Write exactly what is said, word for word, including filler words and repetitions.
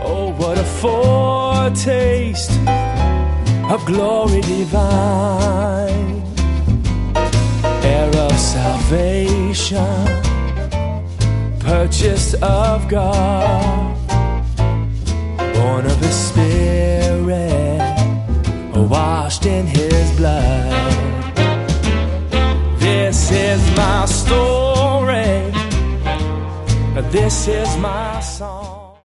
Oh, what a foretaste of glory divine, heir of salvation, purchased of God, born of His Spirit, washed in His blood. This is my story, this is my song.